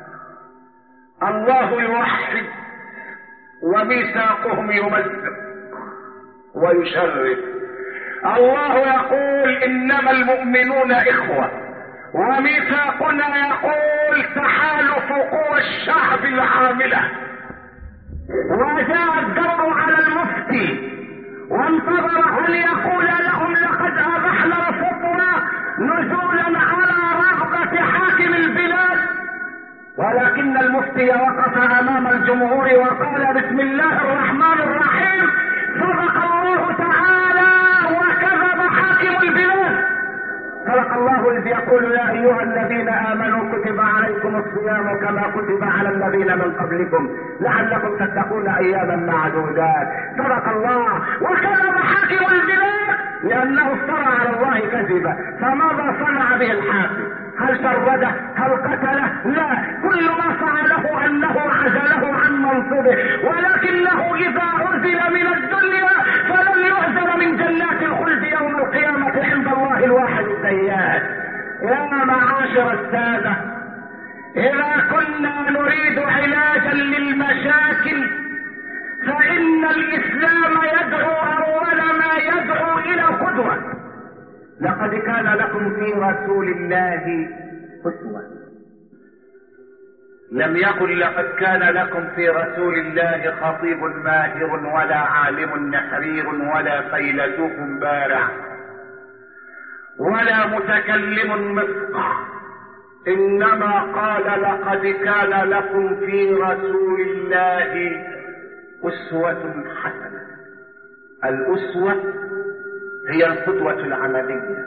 الله يوحد وميثاقهم يمزق ويشرف. الله يقول: إنما المؤمنون إخوة، وميثاقنا يقول: تحالف قوى الشعب العاملة. وجاء الدور على المفتي وانتظر هل يقول لهم: لقد أبحنا الفطرة نزولا على رغبة حاكم البلاد. ولكن المفتي وقف أمام الجمهور وقال: بسم الله الرحمن الرحيم، صدق الله تعالى وكذب حاكم البلاد. صدق الله إذ يقول يا أيها الذين آمنوا كتب عليكم الصيام كما كتب على الذين من قبلكم لعلكم تتقون أياما معدودات. صدق الله. وكذب حاكم البلاد لأنه افترى على الله كذبا، فماذا صنع به الحاكم؟ هل شرده؟ هل قتله؟ لا، كل ما فعله أنه عزله عن منصبه، ولكنه إذا عزل من الدنيا فلن يعزل من جنات الخلد يوم القيامة عند الله الواحد الديان. يا معاشر السادة، إذا كنا نريد علاجا للمشاكل فإن الإسلام يدعو أول ما يدعو إلى قدوة. لقد كان لكم في رسول الله أسوة. لم يقل لقد كان لكم في رسول الله خطيب ماهر ولا عالم نحرير ولا فيلسوف بارع ولا متكلم مفقع، إنما قال لقد كان لكم في رسول الله أسوة حسنة. الأسوة هي القدوة العملية،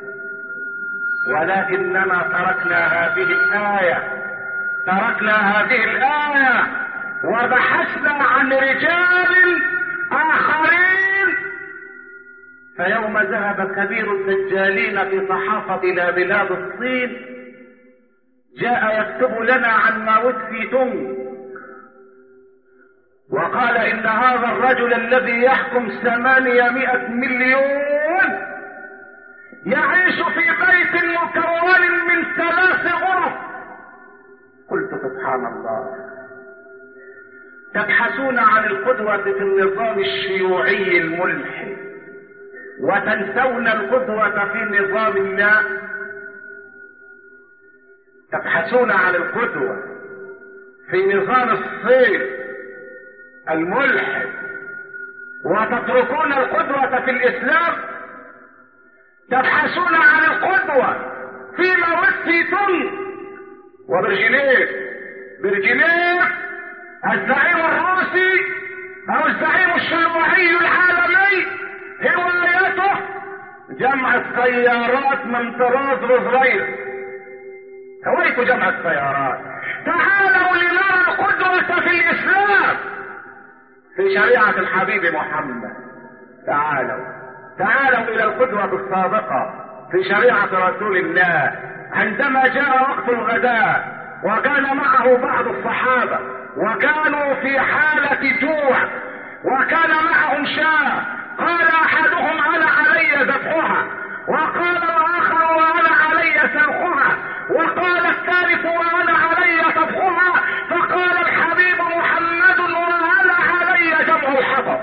ولكننا تركنا هذه الآية تركنا هذه الآية وبحثنا عن رجال آخرين. فيوم ذهب كبير الدجالين في صحافة إلى بلاد الصين جاء يكتب لنا عن ماو تسي تونغ، وقال إن هذا الرجل الذي يحكم ثمانمائة مليون يعيش في بيت مكون من ثلاث غرف. قلت سبحان الله، تبحثون عن القدوة في النظام الشيوعي الملحد وتنسون القدوة في نظام الله. تبحثون عن القدوة في نظام الصين الملحد وتتركون القدوة في الإسلام. تبحثون عن القدوة في ماو تسي تونغ وبرجينيف. برجينيف الزعيم الروسي او الزعيم الشيوعي العالمي هوايته جمع السيارات من طراز روزريس. هوايته جمع السيارات. تعالوا لنرى القدوة في الإسلام في شريعة الحبيب محمد. تعالوا تعالوا إلى القدوة الصادقة في شريعة رسول الله. عندما جاء وقت الغداء وكان معه بعض الصحابة وكانوا في حالة جوع وكان معهم شاة، قال أحدهم أنا علي ذبحها، وقال الآخر وأنا علي سلخها، وقال الثالث وأنا علي طبخها، فقال الحبيب محمد وأنا علي جمع الحطب.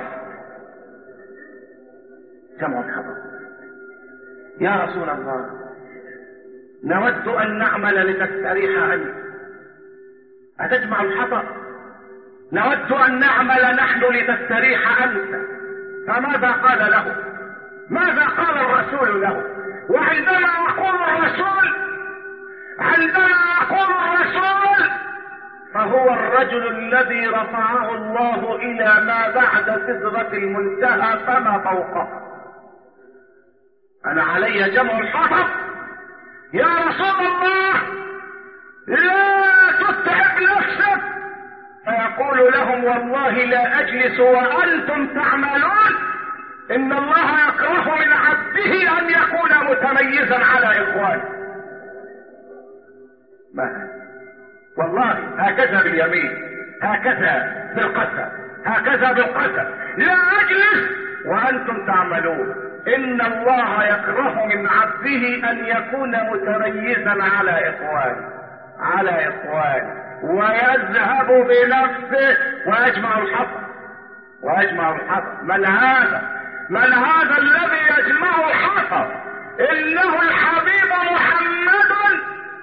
جمع الحطب يا رسول الله، نود أن نعمل لتستريح أنت، أتجمع الحطب؟ نود أن نعمل نحن لتستريح أنت. فماذا قال له؟ ماذا قال الرسول له؟ وعندما أقول الرسول عندما أقول الرسول فهو الرجل الذي رفعه الله إلى ما بعد سدرة المنتهى فما فوقه. أنا علي جمع الحطب يا رسول الله، لا تتعب نفسك. فيقول لهم والله لا أجلس وأنتم تعملون، إن الله يكره من عبده أن يكون متميزا على إخوانه. ما والله هكذا باليمين، هكذا بالقسم، هكذا بالقسم، لا أجلس وأنتم تعملون، إن الله يكره من عبده أن يكون متميزا على إخوانه على إخوانه ويذهب بنفسه ويجمع الحطب ويجمع الحطب. من هذا؟ من هذا الذي يجمع الحطب؟ إنه الحبيب محمد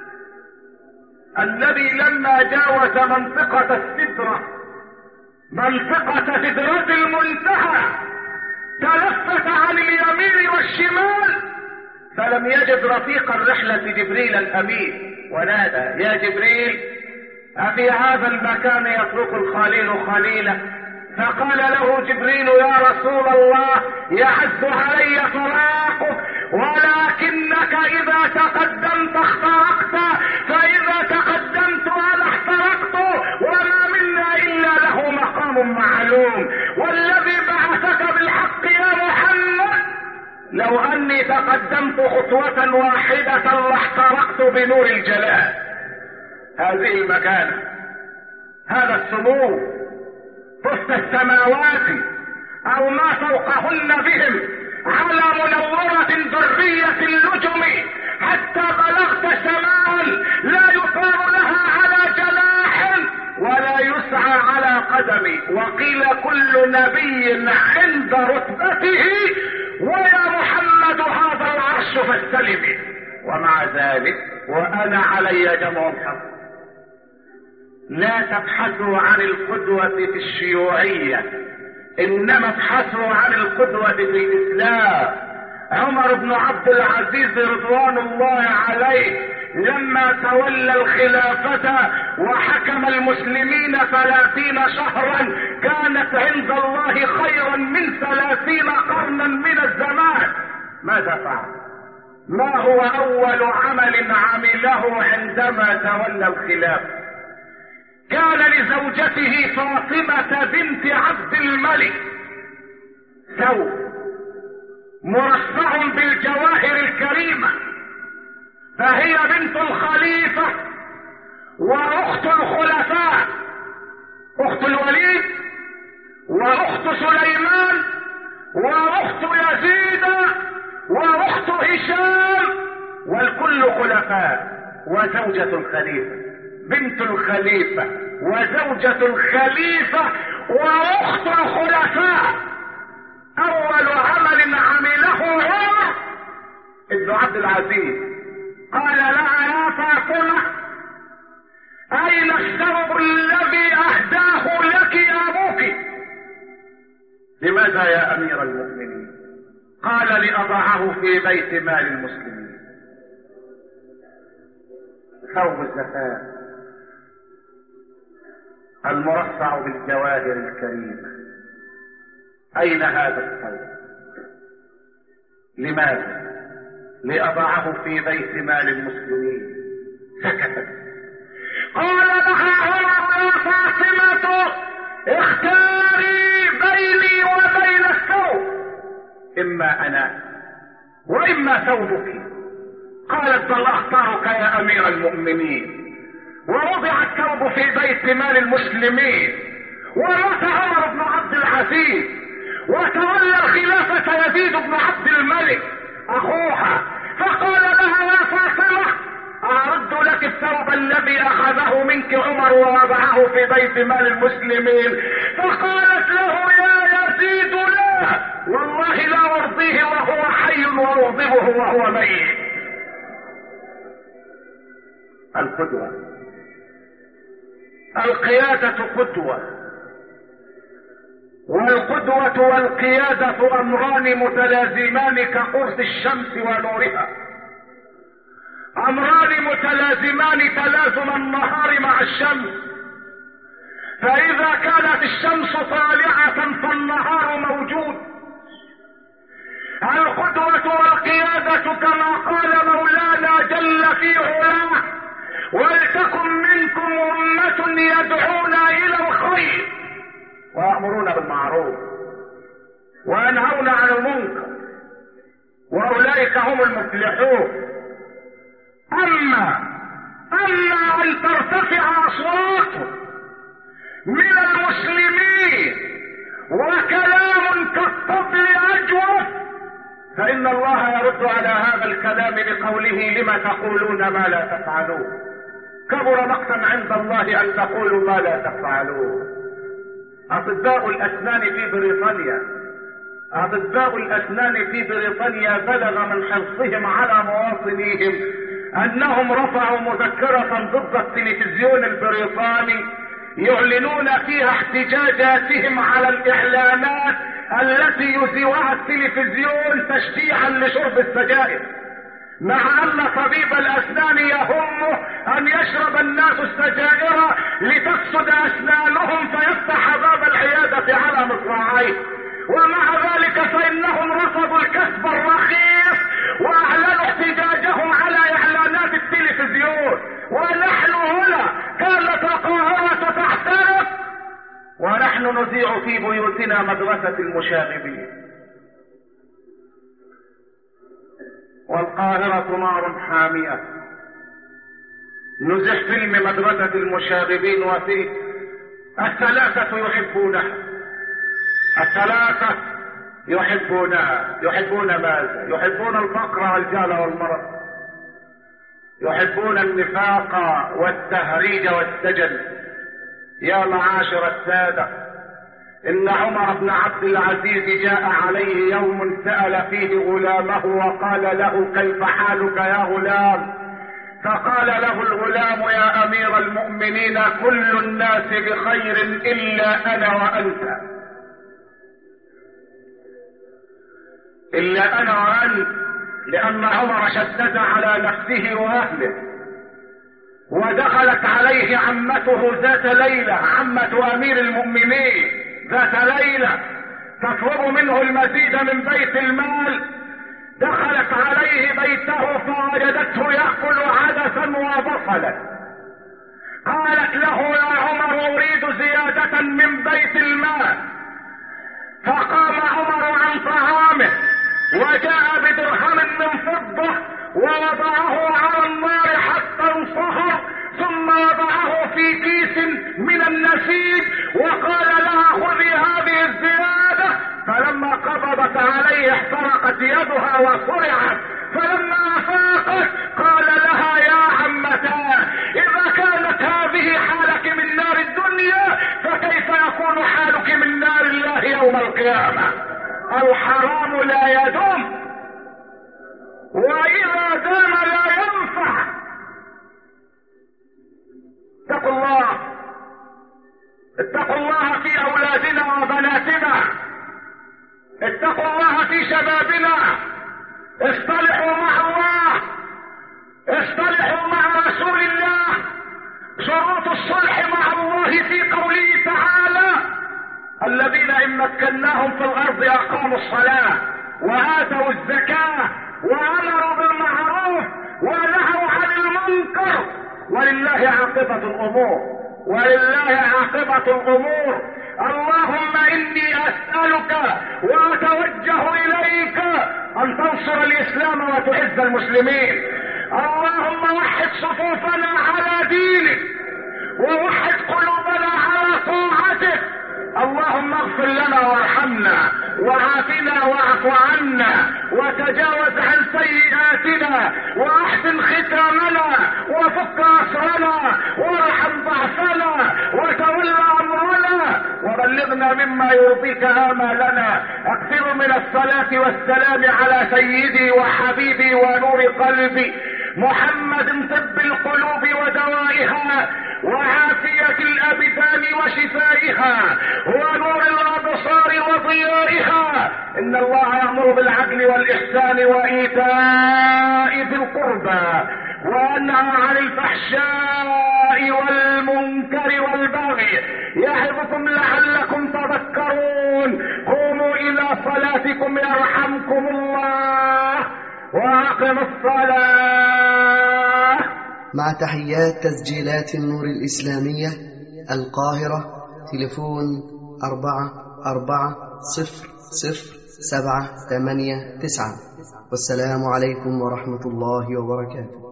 الذي لما جاوز منطقة السدرة منطقة سدرة المنتهى تلفت عن اليمين والشمال فلم يجد رفيق الرحلة جبريل الأمين، ونادى يا جبريل أفي هذا المكان يترك الخليل خليله؟ فقال له جبريل يا رسول الله يعز علي فراقك ولكنك اذا تقدمت اخترقت، فاذا تقدمت انا احترقت، وما منا الا له مقام معلوم. والذي بعثك بالحق يا محمد لو اني تقدمت خطوة واحدة لاحترقت بنور الجلال. هذه المكانة، هذا السمو فوق السماوات او ما فوقهن بهم على منورة درية النجم، حتى بلغت سماء لا يطار لها على جناح ولا يسعى على قدم. وقيل كل نبي عند رتبته، ويا محمد هذا العرش فاستلم. ومع ذلك وانا علي جمع الحق. لا تبحثوا عن القدوة في الشيوعية، انما ابحثوا عن القدوة في الاسلام. عمر بن عبد العزيز رضوان الله عليه لما تولى الخلافة وحكم المسلمين ثلاثين شهرا كانت عند الله خيرا من ثلاثين قرنا من الزمان. ماذا فعل؟ ما هو اول عمل عمله عندما تولى الخلافة؟ كان لزوجته فاطمة بنت عبد الملك ثوب مرصع بالجواهر الكريمة، فهي بنت الخليفة واخت الخلفاء، اخت الوليد واخت سليمان واخت يزيد واخت هشام، والكل خلفاء. وزوجة الخليفة بنت الخليفة وزوجة الخليفة واخت الخلفاء. اول عمل عمله عمر ابن عبد العزيز قال لها يا فاطمة اين الثوب الذي اهداه لك ابوك؟ لماذا يا امير المؤمنين؟ قال لأضعه في بيت مال المسلمين. ثوب الزكاة المرصع بالجواهر الكريمة، اين هذا الثوب؟ لماذا؟ لأضعه في بيت مال المسلمين. سكتت. قال لها عمر يا فاطمة اختاري بيني وبين الثوب، اما انا واما ثوبك. قالت بل اختارك يا امير المؤمنين. ووضع الثوب في بيت مال المسلمين، ومات عمر بن عبد العزيز، وتولى الخلافة يزيد بن عبد الملك اخوها، فقال لها يا فاطمة اعرض لك الثوب الذي اخذه منك عمر ووضعه في بيت مال المسلمين. فقالت له يا يزيد لا والله لا ارضيه وهو حي واغضبه وهو ميت. القدوة، القيادة قدوة، والقدوة والقيادة امران متلازمان كقرص الشمس ونورها، امران متلازمان تلازم النهار مع الشمس، فاذا كانت الشمس طالعة فالنهار موجود. القدوة والقيادة كما قال مولانا جل في علاه ولتكن منكم أمة يدعون إلى الخير ويأمرون بالمعروف وينهون عن المنكر وأولئك هم المفلحون. أما أما أن ترتفع أصوات من المسلمين وكلام كالطبل أجوف، فإن الله يرد على هذا الكلام بقوله لما تقولون ما لا تفعلون، كبر مقتا عند الله أن تقولوا ما لا تفعلون. أطباء الأسنان في بريطانيا أطباء الأسنان في بريطانيا بلغ من حرصهم على مواطنيهم أنهم رفعوا مذكرة ضد التلفزيون البريطاني يعلنون فيها احتجاجاتهم على الإعلانات التي يذيعها التلفزيون تشجيعا لشرب السجائر، مع ان طبيب الاسنان يهمه ان يشرب الناس السجائر لتفسد اسنانهم فيفتح باب العيادة على مصراعيه، ومع ذلك فانهم رفضوا الكسب الرخيص واعلنوا احتجاجهم على اعلانات التلفزيون، ونحن هنا كانت القاهرة تحترق ونحن نذيع في بيوتنا مدرسة المشاغبين. والقاهرة نار حامية. نزح فيلم مدرسة المشاغبين وفيه الثلاثة يحبونها. الثلاثة يحبونها. يحبون ماذا؟ يحبون الفقر والجهل والمرض، يحبون النفاق والتهريج والسجن. يا معاشر السادة، إن عمر بن عبد العزيز جاء عليه يوم سأل فيه غلامه وقال له كيف حالك يا غلام؟ فقال له الغلام يا أمير المؤمنين كل الناس بخير إلا أنا وأنت، إلا أنا وأنت، لأن عمر شدد على نفسه وأهله. ودخلت عليه عمته ذات ليلة، عمة أمير المؤمنين ذات ليلة تطلب منه المزيد من بيت المال. دخلت عليه بيته فوجدته يأكل عدسا وبصلا. قالت له يا عمر أريد زيادة من بيت المال. فقام عمر عن طعامه وجاء بدرهم من فضة ووضعه على النار حتى انصهر، ثم وضعه في كيس من النسيج وقال لها خذي هذه الزيادة. فلما قبضت عليه احترقت يدها وصرعت. فلما افاقت قال لها يا عمتا اذا كانت هذه حالك من نار الدنيا فكيف يكون حالك من نار الله يوم القيامة؟ الحرام لا يدوم، واذا دام لا ينفع. اتقوا الله، اتقوا الله في اولادنا وبناتنا، اتقوا الله في شبابنا. اصطلحوا مع الله، اصطلحوا مع رسول الله. شروط الصلح مع الله في قوله تعالى الذين ان مكناهم في الارض اقاموا الصلاة واتوا الزكاة وامروا بالمعروف ونهوا عن المنكر ولله عاقبة الامور، ولله عاقبة الامور. اللهم اني اسألك واتوجه اليك ان تنصر الاسلام وتعز المسلمين. اللهم وحد صفوفنا على دينك ووحد قلوبنا على طاعتك. اللهم اغفر لنا وارحمنا وعافنا واعف عنا وتجاوز عن سيئاتنا واحسن ختامنا وفك اسرنا وارحم ضعفنا وتول امرنا وبلغنا مما يرضيك امالنا. اكثر من الصلاة والسلام على سيدي وحبيبي ونور قلبي محمد طب القلوب ودوائها وعافية الابدان وشفائها ونور الابصار وضيائها. ان الله يأمر بالعدل والاحسان وايتاء ذي القربى وينهى عن الفحشاء والمنكر والبغي يعظكم لعلكم تذكرون. قوموا الى صلاتكم يرحمكم الله واقم الصلاة. مع تحيات تسجيلات النور الإسلامية القاهرة، تليفون أربعة أربعة صفر صفر سبعة ثمانية تسعة. والسلام عليكم ورحمة الله وبركاته.